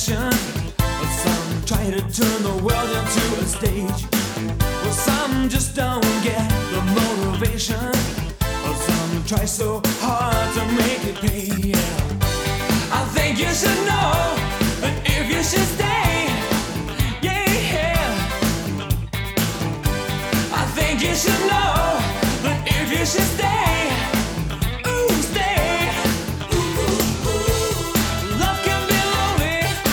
passion. Some try to turn the world into a stage. Well, some just don't get the motivation. Some try so hard to make it pay. I think you should know